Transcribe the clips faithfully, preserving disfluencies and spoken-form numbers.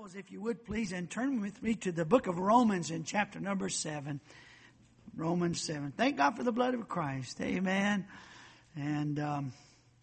Bibles, if you would please, and turn with me to the book of Romans in chapter number seven. Romans seven. Thank God for the blood of Christ. Amen. And um,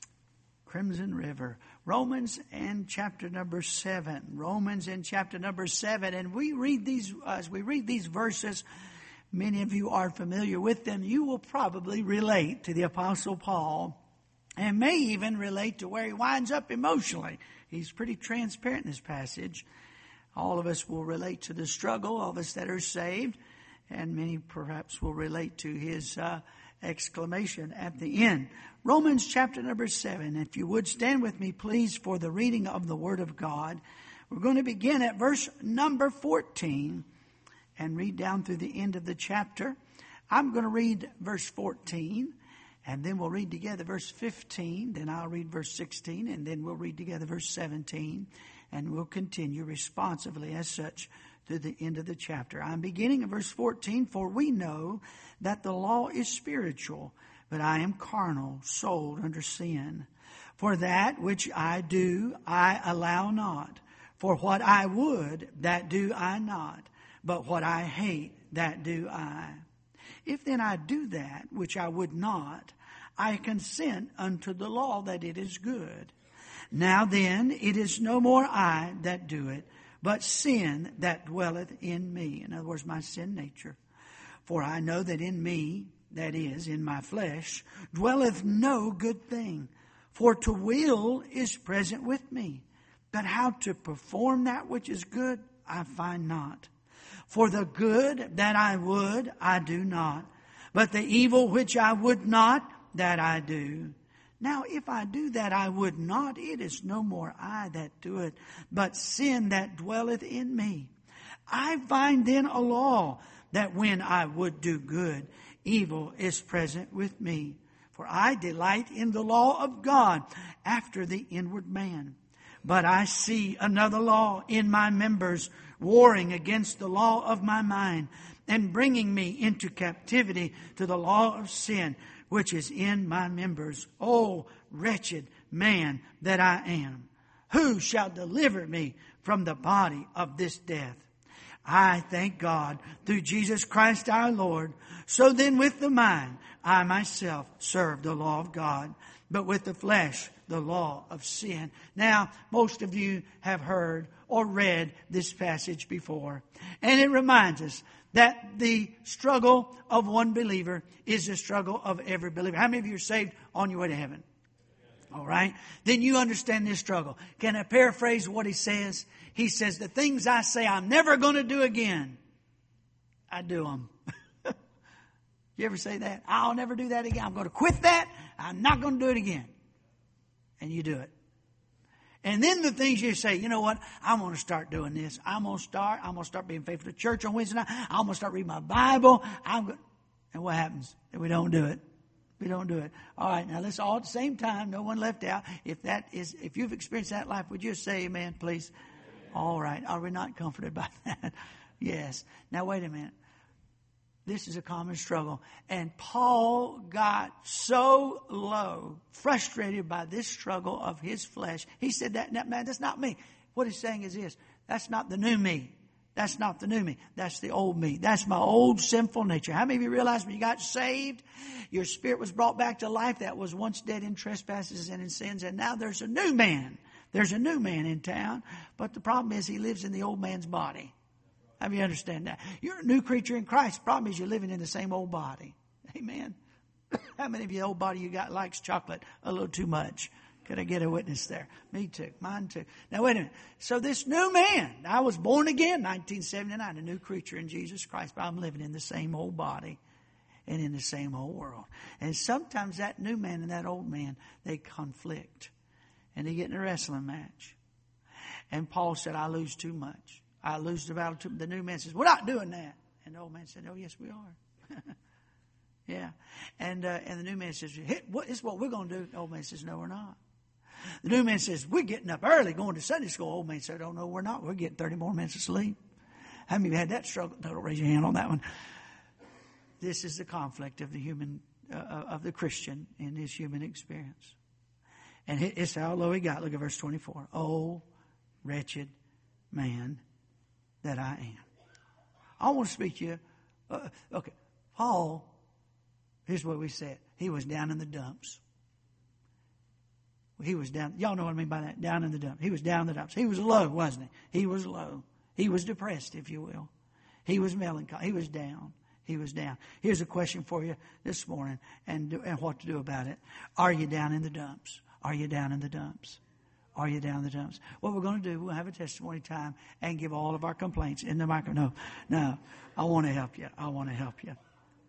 Crimson River. Romans and chapter number seven. Romans in chapter number seven. And we read these, as we read these verses, many of you are familiar with them. You will probably relate to the Apostle Paul and may even relate to where he winds up emotionally. He's pretty transparent in this passage. All of us will relate to the struggle, all of us that are saved, and many perhaps will relate to his uh, exclamation at the end. Romans chapter number seven. If you would stand with me, please, for the reading of the Word of God. We're going to begin at verse number fourteen and read down through the end of the chapter. I'm going to read verse fourteen. And then we'll read together verse fifteen, then I'll read verse sixteen, and then we'll read together verse seventeen, and we'll continue responsively as such to the end of the chapter. I'm beginning at verse fourteen, for we know that the law is spiritual, but I am carnal, sold under sin. For that which I do, I allow not. For what I would, that do I not. But what I hate, that do I. If then I do that which I would not, I consent unto the law that it is good. Now then, it is no more I that do it, but sin that dwelleth in me. In other words, my sin nature. For I know that in me, that is, in my flesh, dwelleth no good thing. For to will is present with me, but how to perform that which is good, I find not. For the good that I would, I do not. But the evil which I would not, that I do. Now if I do that I would not, it is no more I that do it, but sin that dwelleth in me. I find then a law, that when I would do good, evil is present with me. For I delight in the law of God after the inward man. But I see another law in my members, warring against the law of my mind, and bringing me into captivity to the law of sin, which is in my members. O wretched man that I am, who shall deliver me from the body of this death? I thank God through Jesus Christ our Lord. So then with the mind, I myself serve the law of God, but with the flesh, the law of sin. Now, most of you have heard or read this passage before. And it reminds us that the struggle of one believer is the struggle of every believer. How many of you are saved on your way to heaven? All right. Then you understand this struggle. Can I paraphrase what he says? He says, the things I say I'm never going to do again, I do them. You ever say that? I'll never do that again. I'm going to quit that. I'm not going to do it again. And you do it. And then the things you say, you know what? I'm going to start doing this. I'm going to start. I'm going to start being faithful to church on Wednesday night. I'm going to start reading my Bible. I'm going. And what happens? We don't do it. We don't do it. All right. Now let's all at the same time. No one left out. If that is, if you've experienced that life, would you say amen, please? Amen. All right. Are we not comforted by that? Yes. Now wait a minute. This is a common struggle. And Paul got so low, frustrated by this struggle of his flesh. He said, that, that man, that's not me. What he's saying is this. That's not the new me. That's not the new me. That's the old me. That's my old sinful nature. How many of you realize when you got saved, your spirit was brought back to life that was once dead in trespasses and in sins, and now there's a new man. There's a new man in town. But the problem is he lives in the old man's body. How do you understand that? You're a new creature in Christ. The problem is you're living in the same old body. Amen. How many of you, the old body you got likes chocolate a little too much? Could I get a witness there? Me too. Mine too. Now wait a minute. So this new man, I was born again, nineteen seventy-nine, a new creature in Jesus Christ, but I'm living in the same old body and in the same old world. And sometimes that new man and that old man, they conflict. And they get in a wrestling match. And Paul said, I lose too much. I lose the battle. To, the new man says, we're not doing that. And the old man said, oh, yes, we are. Yeah. And uh, and the new man says, hey, what is what we're going to do? The old man says, no, we're not. The new man says, we're getting up early going to Sunday school. The old man said, oh, no, we're not. We're getting thirty more minutes of sleep. How many of you had that struggle? Don't raise your hand on that one. This is the conflict of the human, uh, of the Christian in his human experience. And it's how low he got. Look at verse twenty-four. Oh, wretched man that I am. I want to speak to you. Uh, okay, Paul, here's what we said. He was down in the dumps. He was down. Y'all know what I mean by that. Down in the dumps. He was down in the dumps. He was low, wasn't he? He was low. He was depressed, if you will. He was melancholy. He was down. He was down. Here's a question for you this morning, and, and what to do about it. Are you down in the dumps? Are you down in the dumps? Are you down in the dumps? What we're going to do, we'll have a testimony time and give all of our complaints in the microphone. No, no. I want to help you. I want to help you.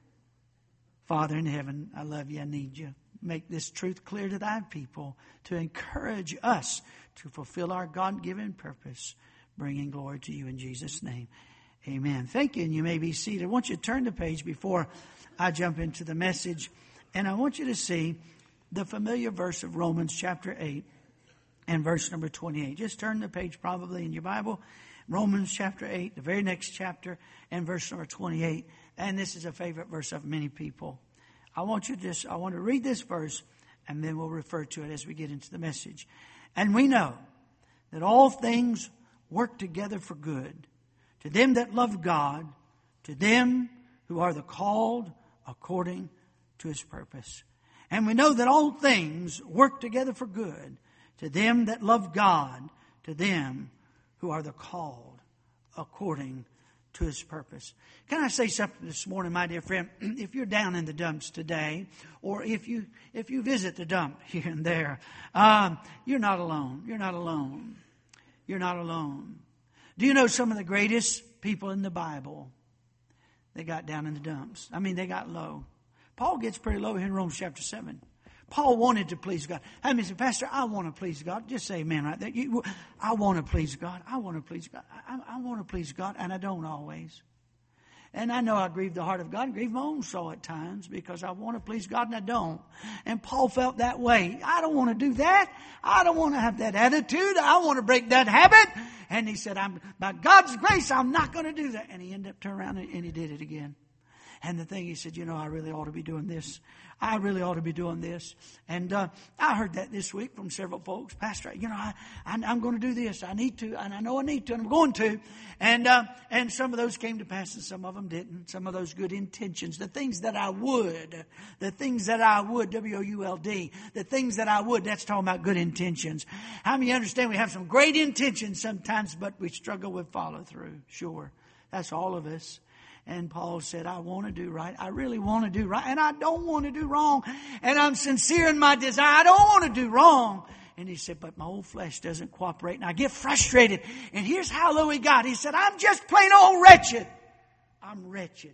Father in heaven, I love you. I need you. Make this truth clear to thy people to encourage us to fulfill our God-given purpose, bringing glory to you in Jesus' name. Amen. Thank you, and you may be seated. I want you to turn the page before I jump into the message, and I want you to see the familiar verse of Romans chapter eight and verse number twenty-eight. Just turn the page probably in your Bible. Romans chapter eight, the very next chapter, and verse number twenty-eight. And this is a favorite verse of many people. I want you to just, I want to read this verse, and then we'll refer to it as we get into the message. And we know that all things work together for good, to them that love God, to them who are the called according to his purpose. And we know that all things work together for good, to them that love God, to them who are the called according to his purpose. Can I say something this morning, my dear friend? If you're down in the dumps today, or if you if you visit the dump here and there, um, you're not alone. You're not alone. You're not alone. Do you know some of the greatest people in the Bible? They got down in the dumps. I mean, they got low. Paul gets pretty low here in Romans chapter seven. Paul wanted to please God. I mean, Pastor, I want to please God. Just say amen right there. You, I want to please God. I want to please God. I, I want to please God, and I don't always. And I know I grieve the heart of God and grieve my own soul at times because I want to please God and I don't. And Paul felt that way. I don't want to do that. I don't want to have that attitude. I want to break that habit. And he said, "I'm by God's grace, I'm not going to do that." And he ended up turning around and he did it again. And the thing, he said, you know, I really ought to be doing this. I really ought to be doing this. And uh, I heard that this week from several folks. Pastor, you know, I, I, I'm going to do this. I need to, and I know I need to, and I'm going to. And uh, and some of those came to pass, and some of them didn't. Some of those good intentions, the things that I would, the things that I would, W O U L D, the things that I would, that's talking about good intentions. How many understand we have some great intentions sometimes, but we struggle with follow through? Sure. That's all of us. And Paul said, I want to do right. I really want to do right. And I don't want to do wrong. And I'm sincere in my desire. I don't want to do wrong. And he said, but my old flesh doesn't cooperate. And I get frustrated. And here's how low he got. He said, I'm just plain old wretched. I'm wretched.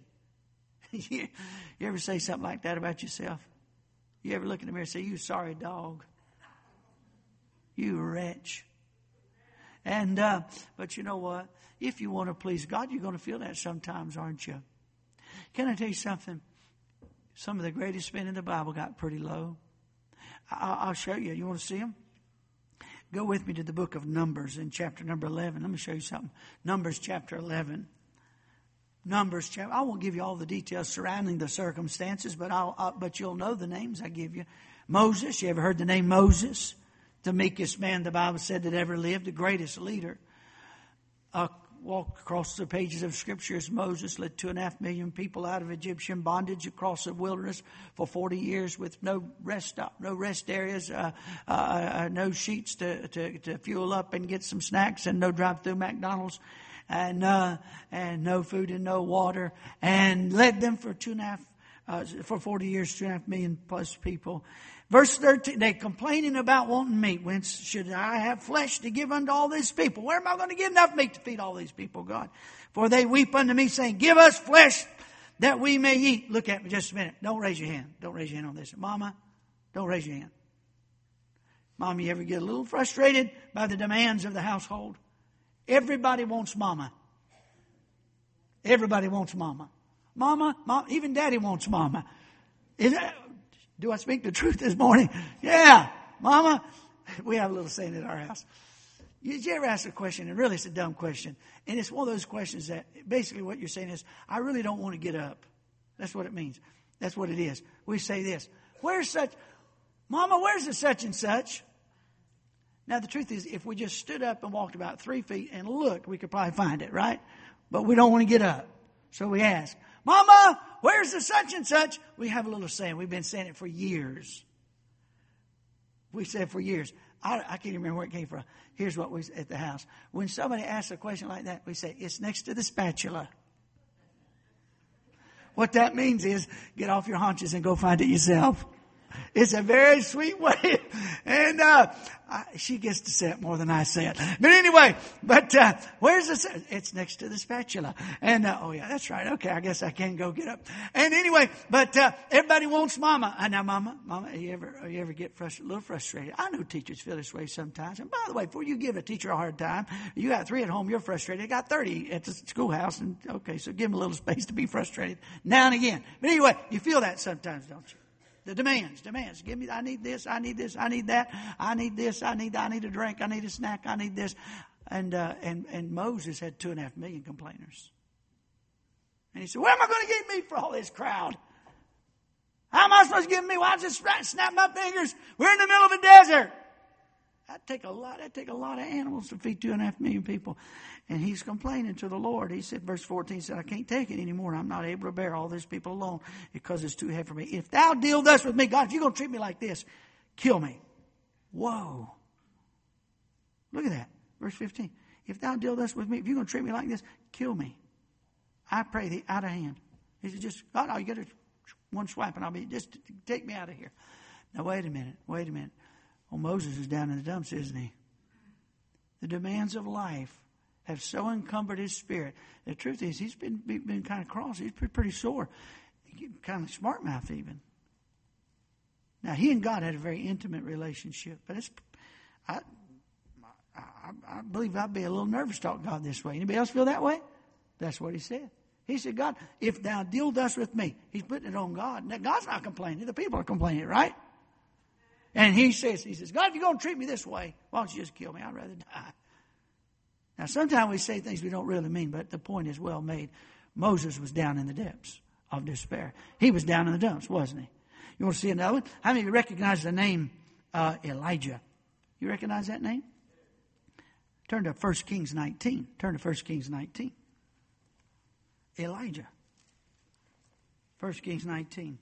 you, you ever say something like that about yourself? You ever look in the mirror and say, you sorry dog. You wretch. And, uh, but you know what? If you want to please God, you're going to feel that sometimes, aren't you? Can I tell you something? Some of the greatest men in the Bible got pretty low. I'll show you. You want to see them? Go with me to the book of Numbers in chapter number eleven. Let me show you something. Numbers chapter eleven. Numbers chapter. I won't give you all the details surrounding the circumstances, but I'll, I'll but you'll know the names I give you. Moses. You ever heard the name Moses? The meekest man, the Bible said, that ever lived, the greatest leader. Uh, walked across the pages of Scripture as Moses led two and a half million people out of Egyptian bondage across the wilderness for forty years with no rest stop, no rest areas, uh, uh, uh, no sheets to, to, to fuel up and get some snacks, and no drive-through McDonald's, and uh, and no food and no water, and led them for two and a half uh, for forty years, two and a half million plus people. Verse thirteen, they complaining about wanting meat. Whence should I have flesh to give unto all these people? Where am I going to get enough meat to feed all these people, God? For they weep unto me, saying, give us flesh that we may eat. Look at me just a minute. Don't raise your hand. Don't raise your hand on this. Mama, don't raise your hand. Mama, you ever get a little frustrated by the demands of the household? Everybody wants mama. Everybody wants mama. Mama, mom, even daddy wants mama. Is that... Do I speak the truth this morning? Yeah. Mama, we have a little saying at our house. Did you ever ask a question, and really it's a dumb question, and it's one of those questions that basically what you're saying is, I really don't want to get up. That's what it means. That's what it is. We say this, where's such, Mama, where's the such and such? Now, the truth is, if we just stood up and walked about three feet and looked, we could probably find it, right? But we don't want to get up. So we ask, Mama, where's the such and such? We have a little saying. We've been saying it for years. We said for years. I, I can't even remember where it came from. Here's what we say at the house. When somebody asks a question like that, we say, it's next to the spatula. What that means is, get off your haunches and go find it yourself. It's a very sweet way. And, uh, I, she gets to say it more than I say it. But anyway, but, uh, where's the, it's next to the spatula. And, uh, oh yeah, that's right. Okay. I guess I can go get up. And anyway, but, uh, everybody wants Mama. I know Mama, Mama, you ever, you ever get frustrated, a little frustrated? I know teachers feel this way sometimes. And by the way, before you give a teacher a hard time, you got three at home, you're frustrated. You got thirty at the schoolhouse. And okay, so give them a little space to be frustrated now and again. But anyway, you feel that sometimes, don't you? The demands, demands. Give me, I need this, I need this, I need that, I need this, I need that, I need a drink, I need a snack, I need this. And, uh, and, and Moses had two and a half million complainers. And he said, where am I going to get meat for all this crowd? How am I supposed to get meat? Why well, just snap my fingers? We're in the middle of a desert. That'd take a lot, that'd take a lot of animals to feed two and a half million people. And he's complaining to the Lord. He said, verse fourteen said, I can't take it anymore. I'm not able to bear all these people alone because it's too heavy for me. If thou deal thus with me, God, if you're going to treat me like this, kill me. Whoa. Look at that. Verse fifteen. If thou deal thus with me, if you're going to treat me like this, kill me. I pray thee out of hand. He said, just, God, all you get is one swipe and I'll be, just take me out of here. Now, wait a minute. Wait a minute. Well, Moses is down in the dumps, isn't he? The demands of life have so encumbered his spirit. The truth is, he's been been kind of cross. He's pretty, pretty sore, kind of smart mouth even. Now, he and God had a very intimate relationship, but it's I, I, I believe I'd be a little nervous to talk to God this way. Anybody else feel that way? That's what he said. He said, God, if thou deal thus with me, he's putting it on God. Now, God's not complaining. The people are complaining, right? And he says, he says, God, if you're going to treat me this way, why don't you just kill me? I'd rather die. Now, sometimes we say things we don't really mean, but the point is well made. Moses was down in the depths of despair. He was down in the dumps, wasn't he? You want to see another one? How many of you recognize the name uh, Elijah? You recognize that name? Turn to First Kings nineteen. Turn to First Kings nineteen. Elijah. First Kings nineteen.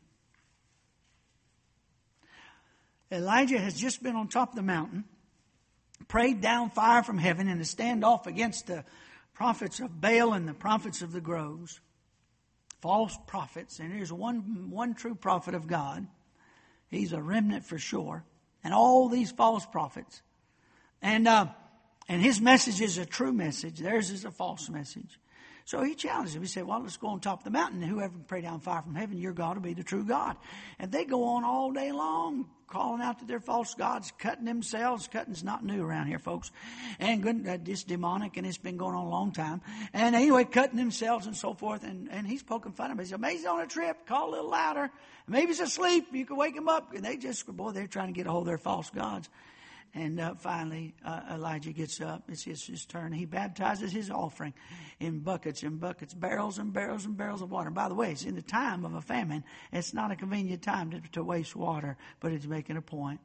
Elijah has just been on top of the mountain, prayed down fire from heaven in a standoff against the prophets of Baal and the prophets of the groves, false prophets. And there's one, one true prophet of God. He's a remnant for sure. And all these false prophets. And, uh, and his message is a true message. Theirs is a false message. So he challenged him. He said, well, let's go on top of the mountain. And whoever can pray down fire from heaven, your God will be the true God. And they go on all day long, calling out to their false gods, cutting themselves. Cutting's not new around here, folks. And good, uh, it's demonic, and it's been going on a long time. And anyway, cutting themselves and so forth. And, and he's poking fun of him. He said, maybe he's on a trip. Call a little louder. Maybe he's asleep. You can wake him up. And they just, boy, they're trying to get a hold of their false gods. And uh, finally, uh, Elijah gets up. It's his, his turn. He baptizes his offering in buckets and buckets, barrels and barrels and barrels of water. And by the way, it's in the time of a famine. It's not a convenient time to, to waste water, but it's making a point.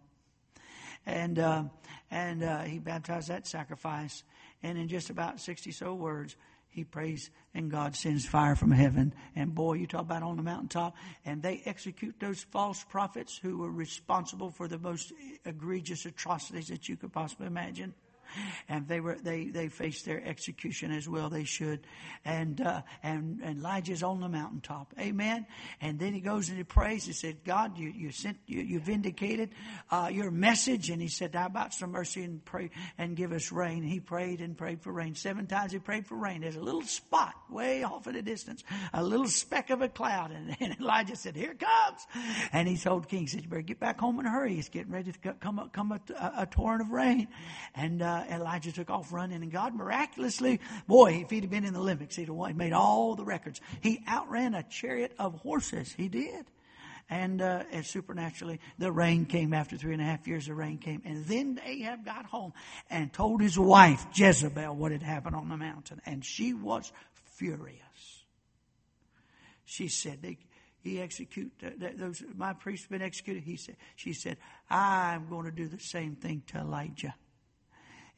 And uh, and uh, he baptized that sacrifice. And in just about sixty so words, he prays, and God sends fire from heaven. And boy, you talk about on the mountaintop. And they execute those false prophets who were responsible for the most egregious atrocities that you could possibly imagine. And they were they they faced their execution as well. They should. And uh, and, and Elijah's on the mountaintop. Amen. And then he goes and he prays. He said, God, you you sent you, you vindicated uh, your message. And he said, how about some mercy and pray and give us rain? And he prayed and prayed for rain. Seven times he prayed for rain. There's a little spot way off in the distance, a little speck of a cloud. And, and Elijah said, here it comes. And he told King, he said, you better get back home in a hurry. It's getting ready to come up, come a, a, a torrent of rain. And uh, Elijah took off running, and God miraculously, boy, if he'd have been in the Olympics, he'd have made all the records. He outran a chariot of horses. He did. And, uh, and supernaturally, the rain came after three and a half years. The rain came. And then Ahab got home and told his wife, Jezebel, what had happened on the mountain. And she was furious. She said, they, he execute, uh, those, my priest have been executed. He said, she said, I'm going to do the same thing to Elijah.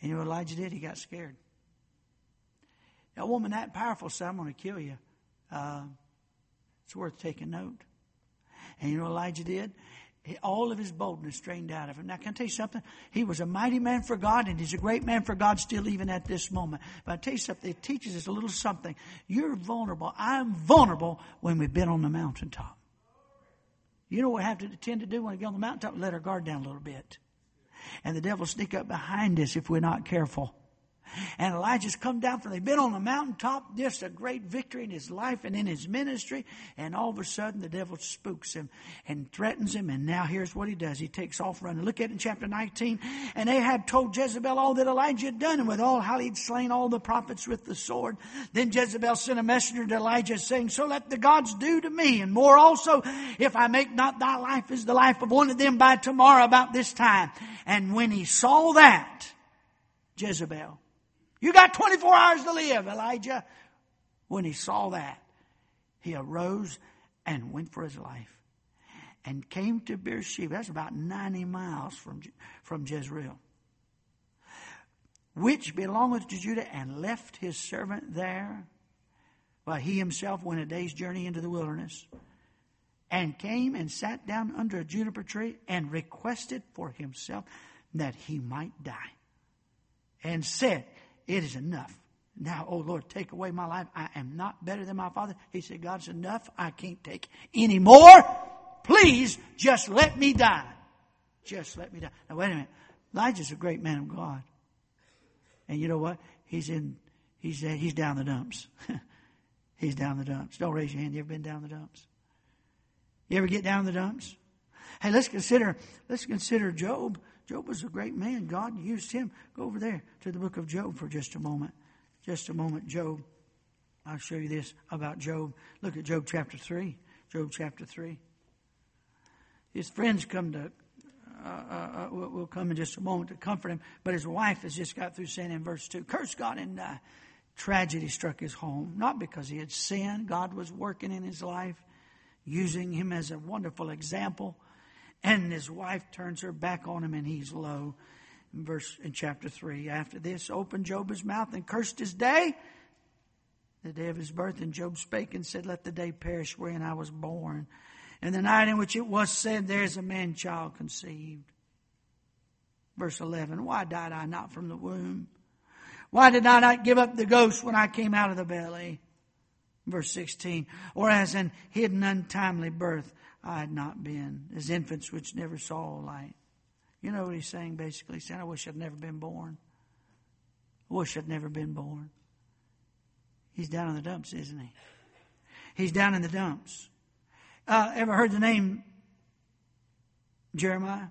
And you know what Elijah did? He got scared. That woman that powerful said, I'm going to kill you. Uh, it's worth taking note. And you know what Elijah did? He, all of his boldness drained out of him. Now, can I tell you something? He was a mighty man for God, and he's a great man for God still even at this moment. But I tell you something, it teaches us a little something. You're vulnerable. I'm vulnerable when we've been on the mountaintop. You know what we have to tend to do when we get on the mountaintop? Let our guard down a little bit. And the devil will sneak up behind us if we're not careful. And Elijah's come down from, they've been on the mountaintop, just a great victory in his life and in his ministry. And all of a sudden the devil spooks him and threatens him. And now here's what he does. He takes off running. Look at it in chapter nineteen. And Ahab told Jezebel all that Elijah had done, and with all how he'd slain all the prophets with the sword. Then Jezebel sent a messenger to Elijah saying, so let the gods do to me, and more also, if I make not thy life as the life of one of them by tomorrow about this time. And when he saw that, Jezebel, you got twenty-four hours to live, Elijah. When he saw that, he arose and went for his life and came to Beersheba. That's about ninety miles from, from Jezreel, which belongeth to Judah, and left his servant there. But he himself went a day's journey into the wilderness, and came and sat down under a juniper tree and requested for himself that he might die, and said, it is enough. Now, oh Lord, take away my life. I am not better than my father. He said, God's enough. I can't take any more. Please just let me die. Just let me die. Now, wait a minute. Elijah's a great man of God. And you know what? He's in, he's, he's down the dumps. He's down the dumps. Don't raise your hand. You ever been down the dumps? You ever get down the dumps? Hey, let's consider, let's consider Job. Job was a great man. God used him. Go over there to the book of Job for just a moment. Just a moment, Job. I'll show you this about Job. Look at Job chapter three. Job chapter three. His friends come to, uh, uh, will come in just a moment to comfort him. But his wife has just got through saying in verse two, curse God and die. Tragedy struck his home. Not because he had sinned. God was working in his life, using him as a wonderful example. And his wife turns her back on him, and he's low. In verse in chapter three. After this, opened Job his mouth and cursed his day, the day of his birth. And Job spake and said, let the day perish wherein I was born, and the night in which it was said, there is a man child conceived. Verse eleven. Why died I not from the womb? Why did I not give up the ghost when I came out of the belly? Verse sixteen. Or as an hidden untimely birth I had not been, as infants which never saw light. You know what he's saying basically? He's saying, I wish I'd never been born. I wish I'd never been born. He's down in the dumps, isn't he? He's down in the dumps. Uh, ever heard the name Jeremiah?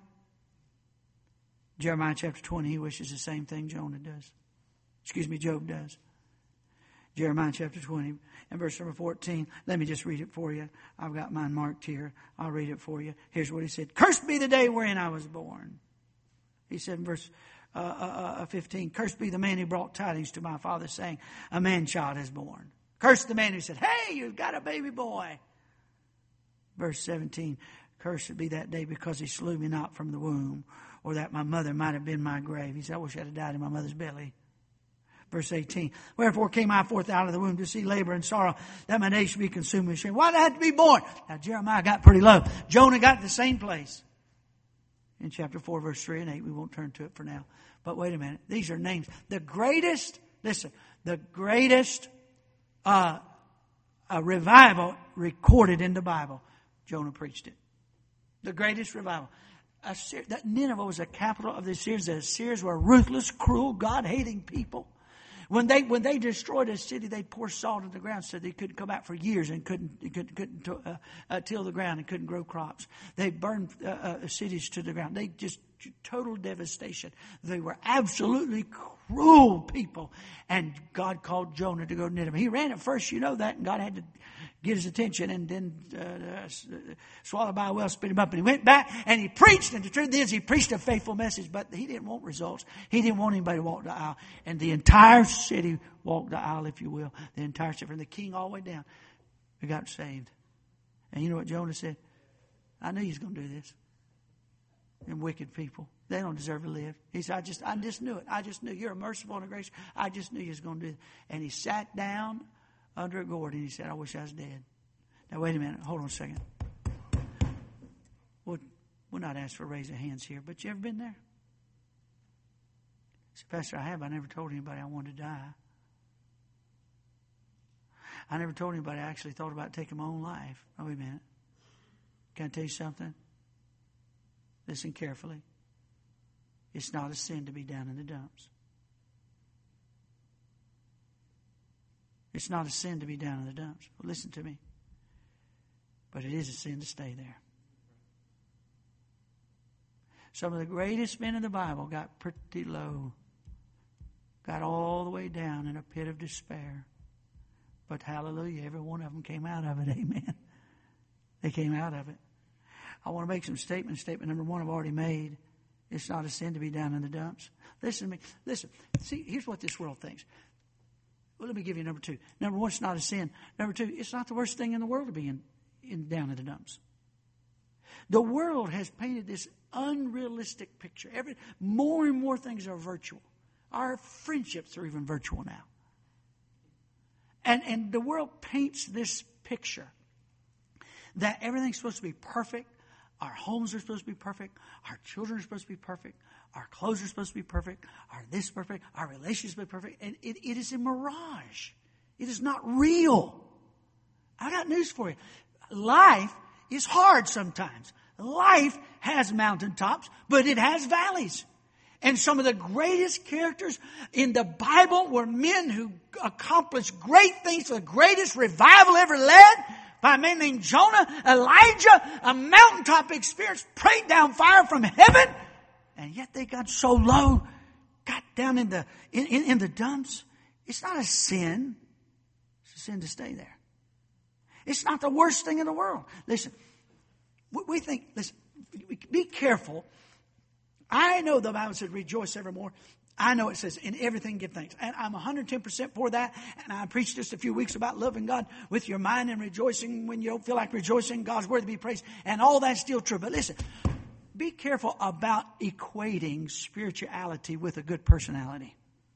Jeremiah chapter twenty, he wishes the same thing Jonah does. Excuse me, Job does. Jeremiah chapter twenty and verse number fourteen. Let me just read it for you. I've got mine marked here. I'll read it for you. Here's what he said. Cursed be the day wherein I was born. He said in verse uh, uh, fifteen, cursed be the man who brought tidings to my father, saying, a man child is born. Cursed the man who said, hey, you've got a baby boy. Verse seventeen, cursed be that day because he slew me not from the womb, or that my mother might have been my grave. He said, I wish I'd have died in my mother's belly. Verse eighteen, wherefore came I forth out of the womb to see labor and sorrow, that my days should be consumed with shame. Why did I have to be born? Now Jeremiah got pretty low. Jonah got to the same place. In chapter four, verse three and eight, we won't turn to it for now. But wait a minute. These are names. The greatest, listen, the greatest uh, uh, revival recorded in the Bible, Jonah preached it. The greatest revival. Assyria, that Nineveh was the capital of the Assyrians. The Assyrians were ruthless, cruel, God-hating people. When they when they destroyed a city, they poured salt on the ground so they couldn't come out for years and couldn't couldn't, couldn't uh, uh, till the ground and couldn't grow crops. They burned uh, uh, cities to the ground. They just total devastation. They were absolutely cruel people. And God called Jonah to go to Nineveh. He ran at first, you know that, and God had to get his attention, and then uh, uh, swallowed by a whale, spit him up. And he went back and he preached. And the truth is, he preached a faithful message, but he didn't want results. He didn't want anybody to walk the aisle. And the entire city walked the aisle, if you will. The entire city, from the king all the way down, we got saved. And you know what Jonah said? I knew he was going to do this. Them wicked people. They don't deserve to live. He said, I just, I just knew it. I just knew you're a merciful and a gracious. I just knew you was going to do it. And he sat down under a gourd and he said, I wish I was dead. Now, wait a minute. Hold on a second. We'll, we'll not ask for a raise of hands here, but you ever been there? Say, Pastor, I have. I never told anybody I wanted to die. I never told anybody I actually thought about taking my own life. Oh, wait a minute. Can I tell you something? Listen carefully. It's not a sin to be down in the dumps. It's not a sin to be down in the dumps. Well, listen to me. But it is a sin to stay there. Some of the greatest men in the Bible got pretty low. Got all the way down in a pit of despair. But hallelujah, every one of them came out of it. Amen. They came out of it. I want to make some statements. Statement number one I've already made. It's not a sin to be down in the dumps. Listen to me. Listen. See, here's what this world thinks. Well, let me give you number two. Number one, it's not a sin. Number two, it's not the worst thing in the world to be in, in down in the dumps. The world has painted this unrealistic picture. Every more and more things are virtual. Our friendships are even virtual now. And, and the world paints this picture that everything's supposed to be perfect. Our homes are supposed to be perfect. Our children are supposed to be perfect. Our clothes are supposed to be perfect. Our this is perfect. Our relationships are perfect. And it, it is a mirage. It is not real. I got news for you. Life is hard sometimes. Life has mountaintops, but it has valleys. And some of the greatest characters in the Bible were men who accomplished great things for the greatest revival ever led by a man named Jonah, Elijah, a mountaintop experience, prayed down fire from heaven. And yet they got so low, got down in the, in, in, in the dumps. It's not a sin. It's a sin to stay there. It's not the worst thing in the world. Listen, we think, listen, be careful. I know the Bible says rejoice evermore. I know it says in everything give thanks. And I'm one hundred ten percent for that. And I preached just a few weeks about loving God with your mind and rejoicing when you don't feel like rejoicing. God's worthy to be praised. And all that's still true. But listen, be careful about equating spirituality with a good personality.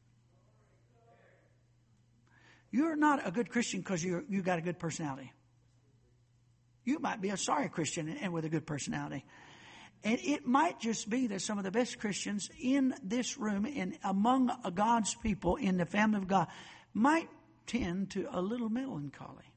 You're not a good Christian because you you got a good personality. You might be a sorry Christian and with a good personality. And it might just be that some of the best Christians in this room and among God's people in the family of God might tend to a little melancholy.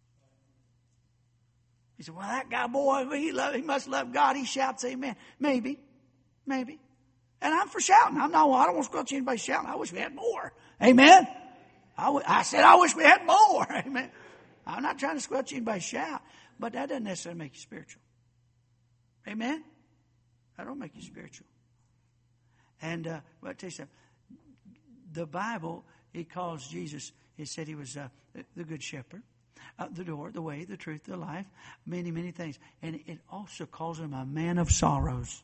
He said, well, that guy, boy, he, love, he must love God. He shouts amen. Maybe. Maybe. And I'm for shouting. I'm not, I don't want to squelch anybody shouting. I wish we had more. Amen. I, w- I said, I wish we had more. Amen. I'm not trying to squelch anybody shout. But that doesn't necessarily make you spiritual. Amen. That don't make you spiritual. And uh, well, I'll tell you something. The Bible, it calls Jesus, it said he was uh, the, the good shepherd, uh, the door, the way, the truth, the life, many, many things. And it also calls him a man of sorrows.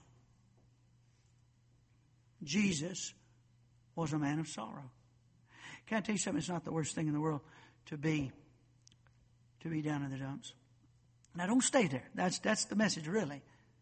Jesus was a man of sorrow. Can I tell you something? It's not the worst thing in the world to be to be down in the dumps. Now, don't stay there. That's that's the message, really.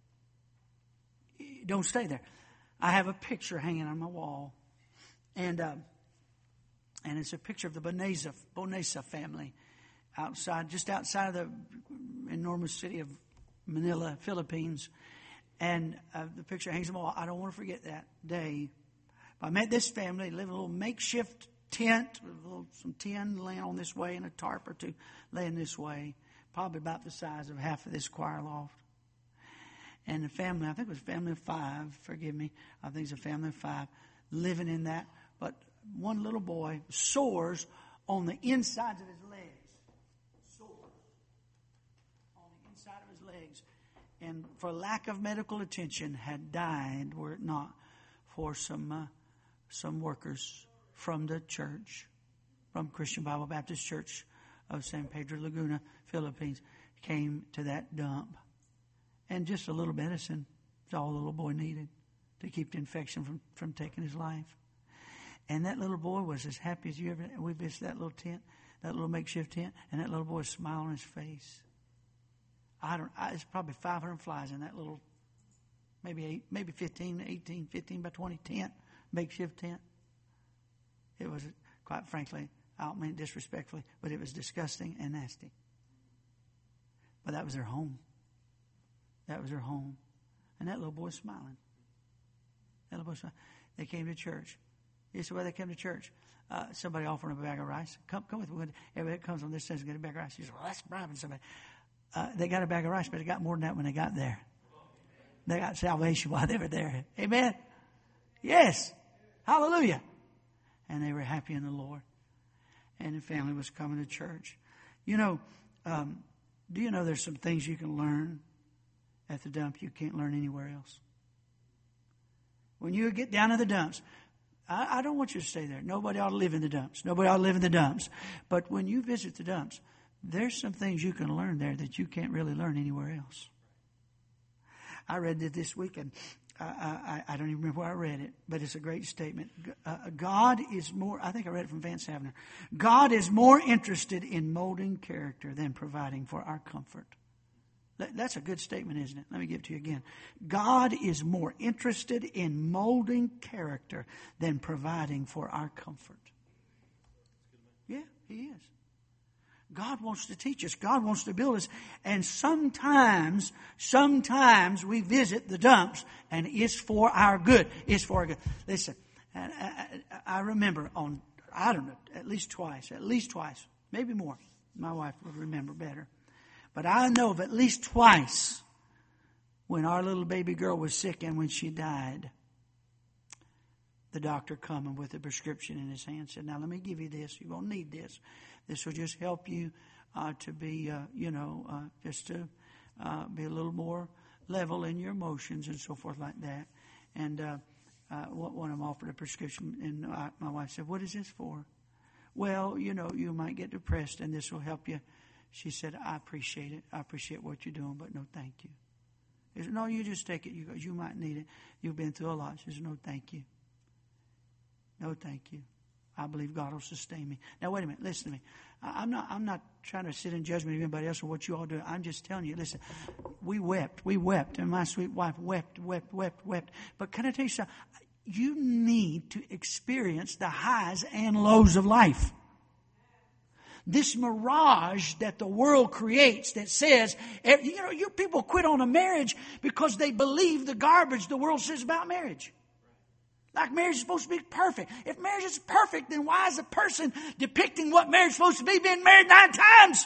Don't stay there. I have a picture hanging on my wall, and uh, and it's a picture of the Bonesa, Bonesa family outside, just outside of the enormous city of Manila, Philippines. And uh, the picture hangs on my wall. I don't want to forget that day. I met this family. They live in a little makeshift tent with a little, some tin laying on this way and a tarp or two laying this way, probably about the size of half of this choir loft. And the family, I think it was a family of five, forgive me, I think it's a family of five, living in that. But one little boy, sores on the insides of his legs. Sores on the inside of his legs. And for lack of medical attention, had died, were it not for some uh, some workers from the church, from Christian Bible Baptist Church of San Pedro Laguna, Philippines, came to that dump. And just a little medicine is all the little boy needed to keep the infection from, from taking his life. And that little boy was as happy as you ever. We visited that little tent, that little makeshift tent, and that little boy smiled on his face. I don't. I, it's probably five hundred flies in that little maybe eight, maybe fifteen, eighteen, fifteen by twenty tent, makeshift tent. It was, quite frankly, I don't mean it disrespectfully, but it was disgusting and nasty. But that was their home. That was their home. And that little boy's smiling. That little boy smiling. They came to church. You see why they came to church? Uh, somebody offered them a bag of rice. Come, come with me. Everybody that comes on this says get a bag of rice. You say, well, that's bribing somebody. Uh, they got a bag of rice, but they got more than that when they got there. They got salvation while they were there. Amen? Yes. Hallelujah. And they were happy in the Lord. And the family was coming to church. You know, um, do you know there's some things you can learn at the dump you can't learn anywhere else? When you get down to the dumps, I, I don't want you to stay there. Nobody ought to live in the dumps. Nobody ought to live in the dumps. But when you visit the dumps, there's some things you can learn there that you can't really learn anywhere else. I read it this weekend. I, I, I don't even remember where I read it, but it's a great statement. Uh, God is more, I think I read it from Vance Havner. God is more interested in molding character than providing for our comfort. That, that's a good statement, isn't it? Let me give it to you again. God is more interested in molding character than providing for our comfort. Yeah, He is. God wants to teach us. God wants to build us. And sometimes, sometimes we visit the dumps and it's for our good. It's for our good. Listen, I, I remember on, I don't know, at least twice, at least twice, maybe more. My wife would remember better. But I know of at least twice when our little baby girl was sick and when she died, the doctor coming with a prescription in his hand said, now let me give you this. You're going to need this. This will just help you uh, to be, uh, you know, uh, just to uh, be a little more level in your emotions and so forth like that. And uh, uh, one of them offered a prescription, and I, my wife said, what is this for? Well, you know, you might get depressed, and this will help you. She said, I appreciate it. I appreciate what you're doing, but no thank you. He said, no, you just take it. You, you might need it. You've been through a lot. She said, no thank you. No thank you. I believe God will sustain me. Now, wait a minute. Listen to me. I'm not, I'm not trying to sit in judgment of anybody else or what you all do. I'm just telling you, listen, we wept. We wept. And my sweet wife wept, wept, wept, wept. But can I tell you something? You need to experience the highs and lows of life. This mirage that the world creates that says, you know, you people quit on a marriage because they believe the garbage the world says about marriage. Like marriage is supposed to be perfect. If marriage is perfect, then why is a person depicting what marriage is supposed to be being married nine times?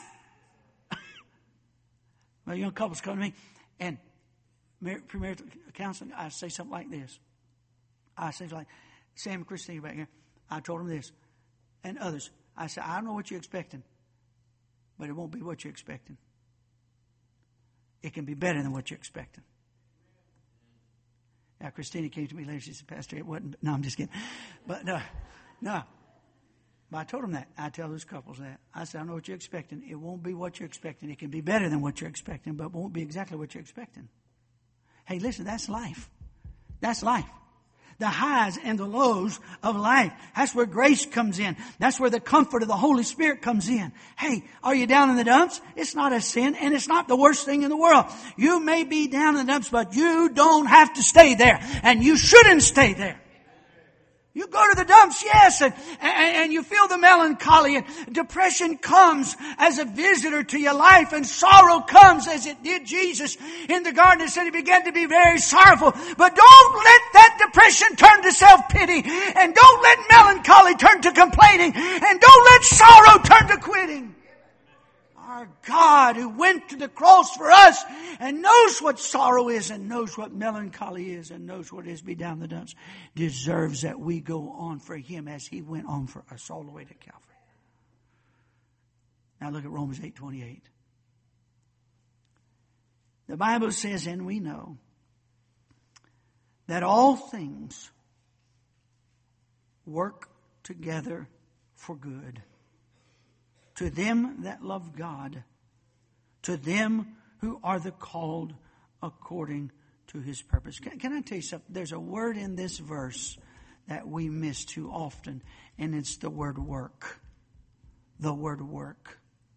Well, young couples come to me and premarital counseling, I say something like this. I say like, Sam and Christine back here, I told them this, and others. I said, I don't know what you're expecting, but it won't be what you're expecting. It can be better than what you're expecting. Now, Christina came to me later. She said, Pastor, it wasn't. No, I'm just kidding. But no, no. But I told them that. I tell those couples that. I said, I know what you're expecting. It won't be what you're expecting. It can be better than what you're expecting, but it won't be exactly what you're expecting. Hey, listen, that's life. That's life. The highs and the lows of life. That's where grace comes in. That's where the comfort of the Holy Spirit comes in. Hey, are you down in the dumps? It's not a sin, and it's not the worst thing in the world. You may be down in the dumps, but you don't have to stay there, and you shouldn't stay there. You go to the dumps, yes, and, and, and you feel the melancholy, and depression comes as a visitor to your life, and sorrow comes as it did Jesus in the garden. It said he began to be very sorrowful. But don't let that depression turn to self-pity, and don't let melancholy turn to complaining, and don't let sorrow turn to quitting. Our God who went to the cross for us and knows what sorrow is and knows what melancholy is and knows what it is to be down the dumps deserves that we go on for Him as He went on for us all the way to Calvary. Now look at Romans eight twenty-eight. The Bible says, and we know that all things work together for good to them that love God, to them who are the called according to His purpose. Can, can I tell you something? There's a word in this verse that we miss too often, and it's the word work. The word work.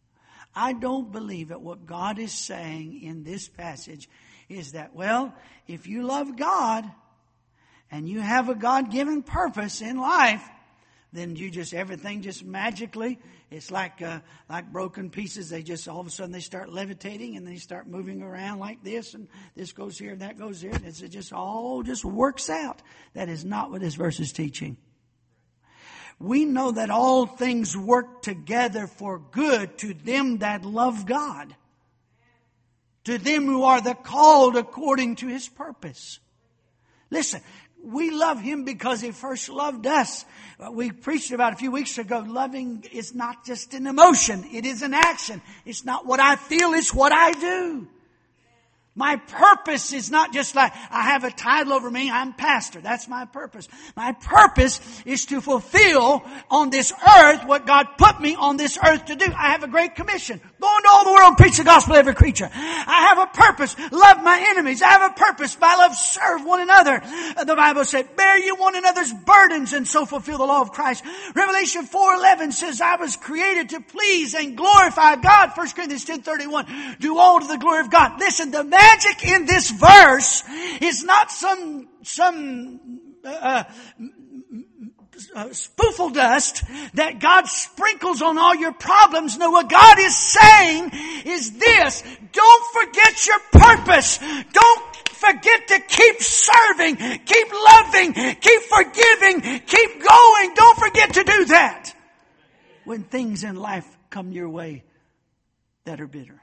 I don't believe that what God is saying in this passage is that, well, if you love God and you have a God-given purpose in life, then you just, everything just magically, it's like uh, like broken pieces. They just, all of a sudden, they start levitating and they start moving around like this, and this goes here and that goes here. And it's, it just all just works out. That is not what this verse is teaching. We know that all things work together for good to them that love God, to them who are the called according to His purpose. Listen, we love Him because He first loved us. We preached about a few weeks ago, loving is not just an emotion. It is an action. It's not what I feel, it's what I do. My purpose is not just like I have a title over me, I'm pastor. That's my purpose. My purpose is to fulfill on this earth what God put me on this earth to do. I have a great commission. Go into all the world and preach the gospel to every creature. I have a purpose. Love my enemies. I have a purpose. By love, serve one another. The Bible said, bear you one another's burdens and so fulfill the law of Christ. Revelation four eleven says, I was created to please and glorify God. First Corinthians ten thirty-one, do all to the glory of God. Listen, the magic in this verse is not some some uh, uh, spoofle dust that God sprinkles on all your problems. No, what God is saying is this: don't forget your purpose. Don't forget to keep serving, keep loving, keep forgiving, keep going. Don't forget to do that when things in life come your way that are bitter.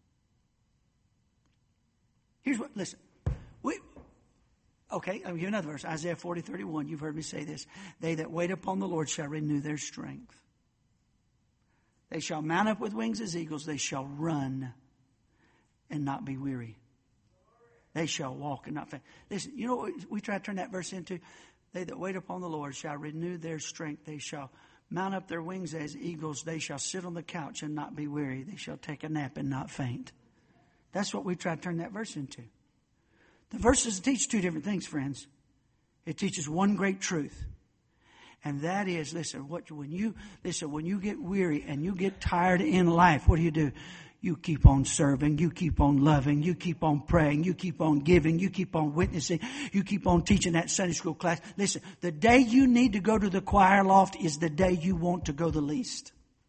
Here's what, listen. We, okay, I'll give you another verse. Isaiah forty thirty-one. You've heard me say this. They that wait upon the Lord shall renew their strength. They shall mount up with wings as eagles. They shall run and not be weary. They shall walk and not faint. Listen, you know what we try to turn that verse into? They that wait upon the Lord shall renew their strength. They shall mount up their wings as eagles. They shall sit on the couch and not be weary. They shall take a nap and not faint. That's what we try to turn that verse into. The verse doesn't teach two different things, friends. It teaches one great truth. And that is, listen, what when you listen, when you get weary and you get tired in life, what do you do? You keep on serving, you keep on loving, you keep on praying, you keep on giving, you keep on witnessing, you keep on teaching that Sunday school class. Listen, the day you need to go to the choir loft is the day you want to go the least.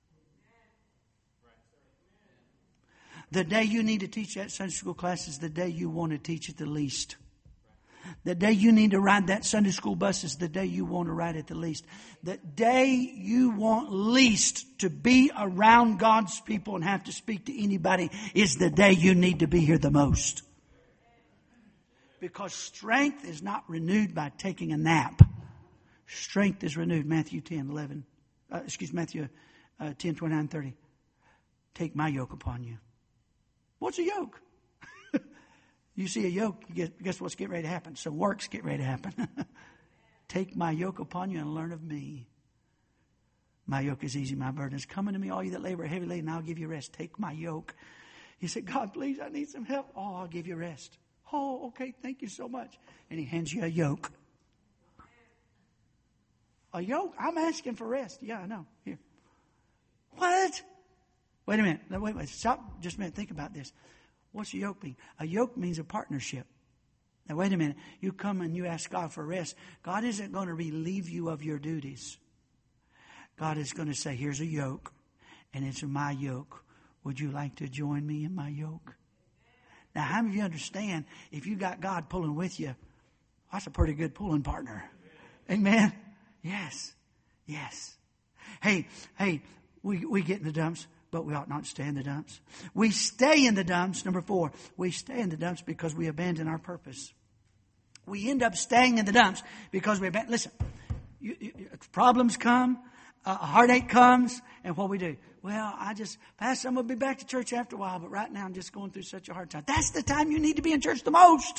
The day you need to teach that Sunday school class is the day you want to teach it the least. The day you need to ride that Sunday school bus is the day you want to ride it the least. The day you want least to be around God's people and have to speak to anybody is the day you need to be here the most. Because strength is not renewed by taking a nap. Strength is renewed. Matthew ten eleven. Uh, excuse Matthew uh, ten twenty-nine thirty. Take my yoke upon you. What's a yoke? You see a yoke, you get, guess what's getting ready to happen? Some work's getting ready to happen. Take my yoke upon you and learn of me. My yoke is easy, my burden is. Come unto me, all you that labor heavy laden, and I'll give you rest. Take my yoke. He said, God, please, I need some help. Oh, I'll give you rest. Oh, okay, thank you so much. And he hands you a yoke. A yoke? I'm asking for rest. Yeah, I know. Here. What? Wait a minute. No, wait, wait. Stop just a minute. Think about this. What's a yoke mean? A yoke means a partnership. Now, wait a minute. You come and you ask God for rest. God isn't going to relieve you of your duties. God is going to say, here's a yoke, and it's my yoke. Would you like to join me in my yoke? Now, how many of you understand if you got God pulling with you, that's a pretty good pulling partner. Amen? Yes. Yes. Hey, hey, we, we get in the dumps. But we ought not stay in the dumps. We stay in the dumps. Number four, we stay in the dumps because we abandon our purpose. We end up staying in the dumps because we abandon. Listen, you, you, problems come, a heartache comes, and what we do? Well, I just, Pastor, I'm going to be back to church after a while, but right now I'm just going through such a hard time. That's the time you need to be in church the most.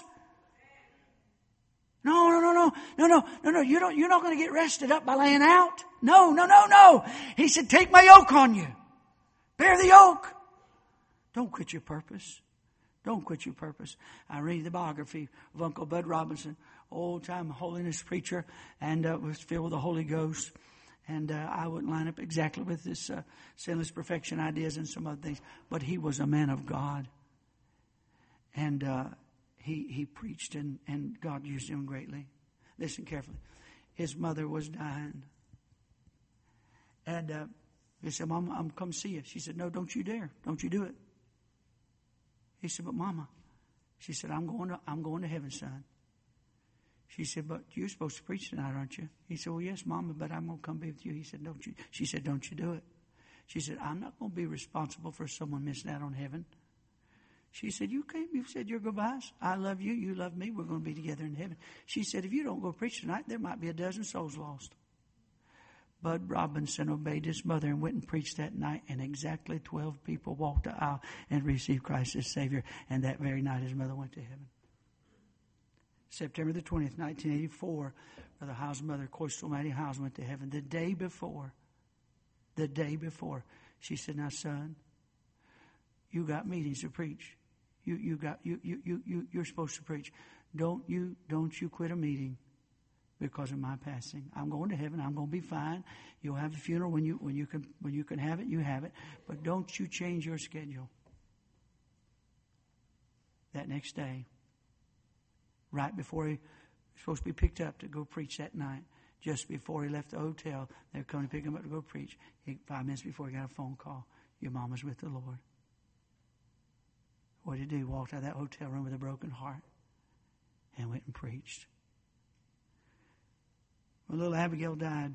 No, no, no, no, no, no, no, no. You don't, you're not going to get rested up by laying out. No, no, no, no. He said, take my yoke on you. Bear the yoke. Don't quit your purpose. Don't quit your purpose. I read the biography of Uncle Bud Robinson, old-time holiness preacher, and uh, was filled with the Holy Ghost. And uh, I wouldn't line up exactly with this uh, sinless perfection ideas and some other things. But he was a man of God. And uh, he he preached and, and God used him greatly. Listen carefully. His mother was dying. And uh, he said, Mama, I'm come see you. She said, no, don't you dare. Don't you do it. He said, but Mama. She said, I'm going to, I'm going to heaven, son. She said, but you're supposed to preach tonight, aren't you? He said, well, yes, Mama, but I'm going to come be with you. He said, don't you? She said, don't you do it. She said, I'm not going to be responsible for someone missing out on heaven. She said, you came, you said your goodbyes. I love you, you love me. We're going to be together in heaven. She said, if you don't go preach tonight, there might be a dozen souls lost. Bud Robinson obeyed his mother and went and preached that night, and exactly twelve people walked the aisle and received Christ as Savior. And that very night, his mother went to heaven. September the twentieth, nineteen eighty-four, Brother Howe's mother, Coastal Maddie Howes, went to heaven. The day before, the day before, she said, now, son, you got meetings to preach. You you got you you you you you're supposed to preach. Don't you don't you quit a meeting because of my passing. I'm going to heaven. I'm going to be fine. You'll have the funeral when you when you can when you can have it. You have it, but don't you change your schedule. That next day, right before he was supposed to be picked up to go preach that night, just before he left the hotel, they were coming to pick him up to go preach. He, five minutes before, he got a phone call. Your mama's with the Lord. What did he do? He walked out of that hotel room with a broken heart and went and preached. When little Abigail died,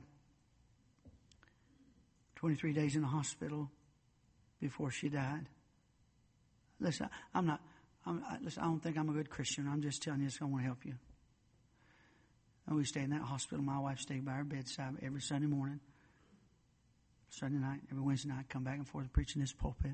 twenty-three days in the hospital before she died. Listen, I'm not, I'm, I, listen, I don't think I'm a good Christian. I'm just telling you this. I want to help you. And we stayed in that hospital. My wife stayed by her bedside every Sunday morning, Sunday night, every Wednesday night, come back and forth preaching this pulpit.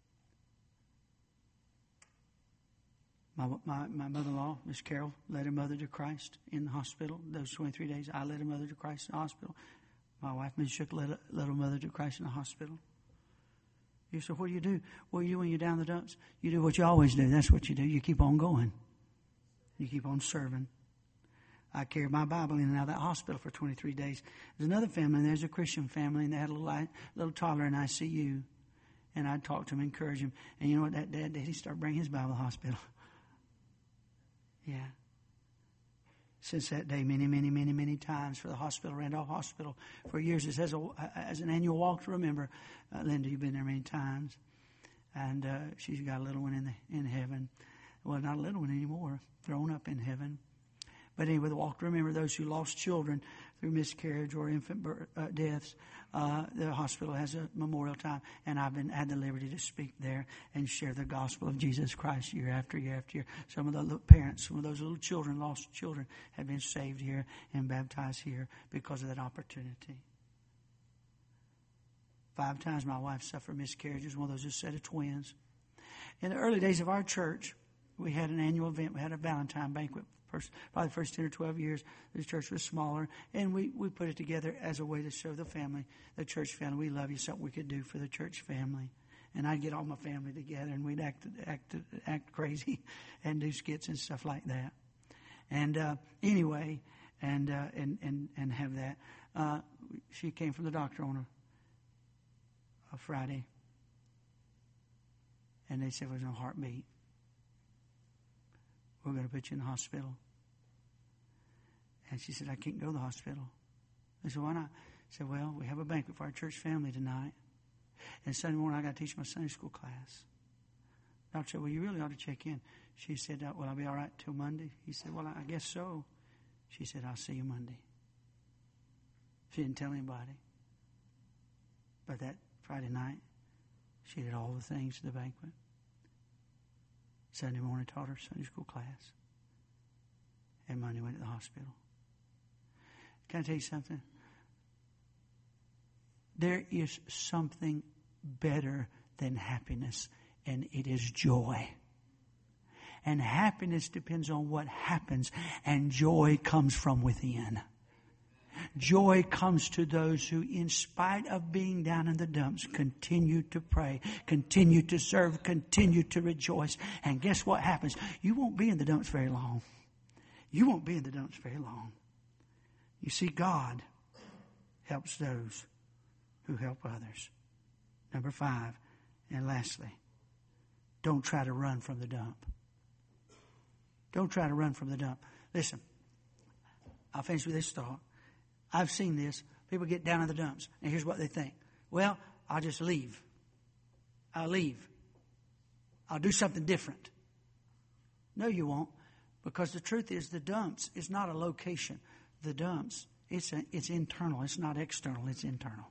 My, my, my mother-in-law, Miss Carol, led her mother to Christ in the hospital. Those twenty-three days, I led her mother to Christ in the hospital. My wife, Miss Shook, led, led her mother to Christ in the hospital. You say, what do you do? What do you do when you're down the dumps? You do what you always do. That's what you do. You keep on going. You keep on serving. I carried my Bible in and out of that hospital for twenty-three days. There's another family, and there's a Christian family, and they had a little, little toddler in I C U. And I'd talk to him, encourage him. And you know what that dad did? He started bringing his Bible to the hospital. Yeah. Since that day, many, many, many, many times for the hospital, Randolph Hospital, for years. It says as an annual walk to remember. Uh, Linda, you've been there many times. And uh, she's got a little one in the, in heaven. Well, not a little one anymore, grown up in heaven. But anyway, the walk to remember those who lost children through miscarriage or infant birth, uh, deaths. Uh, the hospital has a memorial time, and I've been had the liberty to speak there and share the gospel of Jesus Christ year after year after year. Some of the little parents, some of those little children, lost children, have been saved here and baptized here because of that opportunity. Five times my wife suffered miscarriages, one of those is a set of twins. In the early days of our church, we had an annual event. We had a Valentine banquet. First, probably the first ten or twelve years, the church was smaller, and we, we put it together as a way to show the family, the church family, we love you, something we could do for the church family. And I'd get all my family together, and we'd act act act crazy and do skits and stuff like that. And uh, anyway, and uh, and and and have that. Uh, she came from the doctor on a, a Friday, and they said there was no heartbeat. We're going to put you in the hospital. And she said, I can't go to the hospital. I said, why not? I said, well, we have a banquet for our church family tonight. And Sunday morning, I got to teach my Sunday school class. The doctor said, well, you really ought to check in. She said, well, I'll be all right till Monday. He said, well, I guess so. She said, I'll see you Monday. She didn't tell anybody. But that Friday night, she did all the things to the banquet. Sunday morning taught her Sunday school class. And Monday went to the hospital. Can I tell you something? There is something better than happiness, and it is joy. And happiness depends on what happens, and joy comes from within. Joy comes to those who, in spite of being down in the dumps, continue to pray, continue to serve, continue to rejoice. And guess what happens? You won't be in the dumps very long. You won't be in the dumps very long. You see, God helps those who help others. Number five, and lastly, don't try to run from the dump. Don't try to run from the dump. Listen, I'll finish with this thought. I've seen this. People get down in the dumps, and here's what they think. Well, I'll just leave. I'll leave. I'll do something different. No, you won't. Because the truth is, the dumps is not a location. The dumps, it's a, it's internal. It's not external. It's internal.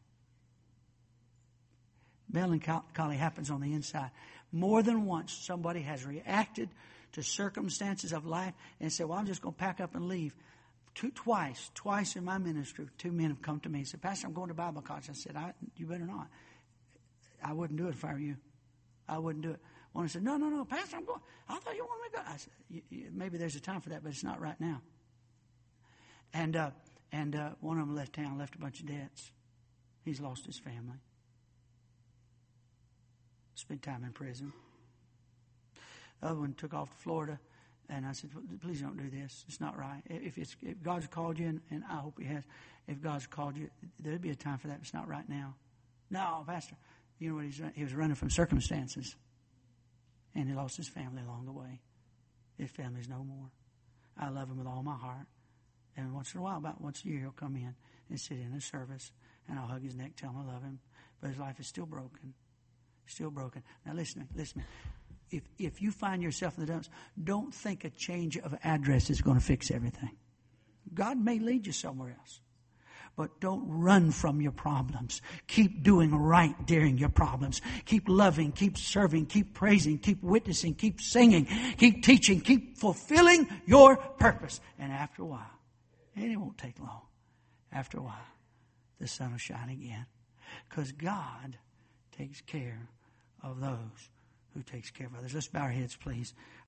Melancholy happens on the inside. More than once, somebody has reacted to circumstances of life and said, well, I'm just going to pack up and leave. Two, twice, twice in my ministry, two men have come to me and said, Pastor, I'm going to Bible college. I said, I, you better not. I wouldn't do it if I were you. I wouldn't do it. One said, no, no, no, Pastor, I'm going. I thought you wanted me to go. I said, y- y- maybe there's a time for that, but it's not right now. And uh, and uh, one of them left town, left a bunch of debts. He's lost his family. Spent time in prison. The other one took off to Florida, and I said, please don't do this. It's not right. If, it's, if God's called you, and, and I hope He has, if God's called you, there'll be a time for that. It's not right now. No, Pastor, you know what he's running? He was running from circumstances. And he lost his family along the way. His family's no more. I love him with all my heart. And once in a while, about once a year, he'll come in and sit in a service. And I'll hug his neck, tell him I love him. But his life is still broken. Still broken. Now listen to me. Listen to me. If, if you find yourself in the dumps, don't think a change of address is going to fix everything. God may lead you somewhere else. But don't run from your problems. Keep doing right during your problems. Keep loving, keep serving, keep praising, keep witnessing, keep singing, keep teaching, keep fulfilling your purpose. And after a while, and it won't take long, after a while, the sun will shine again. Because God takes care of those who takes care of others. Let's bow our heads, please.